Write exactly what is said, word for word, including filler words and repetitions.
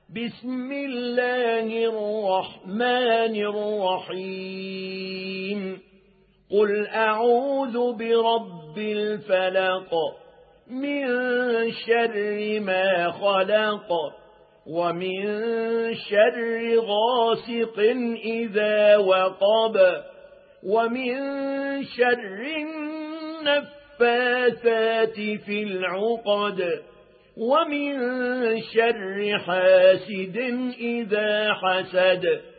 بسم الله الرحمن الرحيم قل أعوذ برب الفلق من شر ما خلق ومن شر غاسق إذا وقب ومن شر النفاثات في العقد ومن شر حاسد إذا حسد